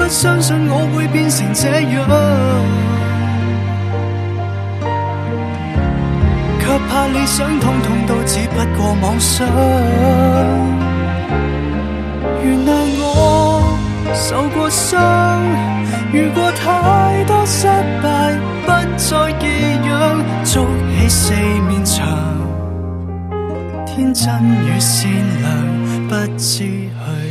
不相信我會變成這樣，卻怕理想通通都只不過妄想。原諒我受過傷，遇過太多失敗，不再寄養，築起四面牆，天真與善良不知去